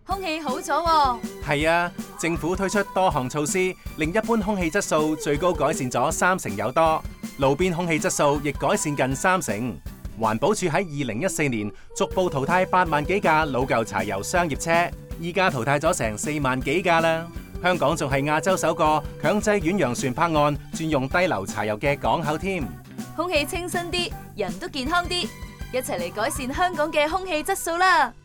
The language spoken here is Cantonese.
空氣好咗喎。 係啊，政府推出多項措施，令一般空氣質素最高改善咗30%有多，路邊空氣質素亦改善近30%。環保署喺2014年逐步淘汰8萬幾架老舊柴油商業車，依家淘汰咗成4萬幾架啦。香港仲係亞洲首個強制遠洋船泊岸轉用低硫柴油嘅港口添。 空氣清新啲，人都健康啲，一齊嚟改善香港嘅空氣質素啦！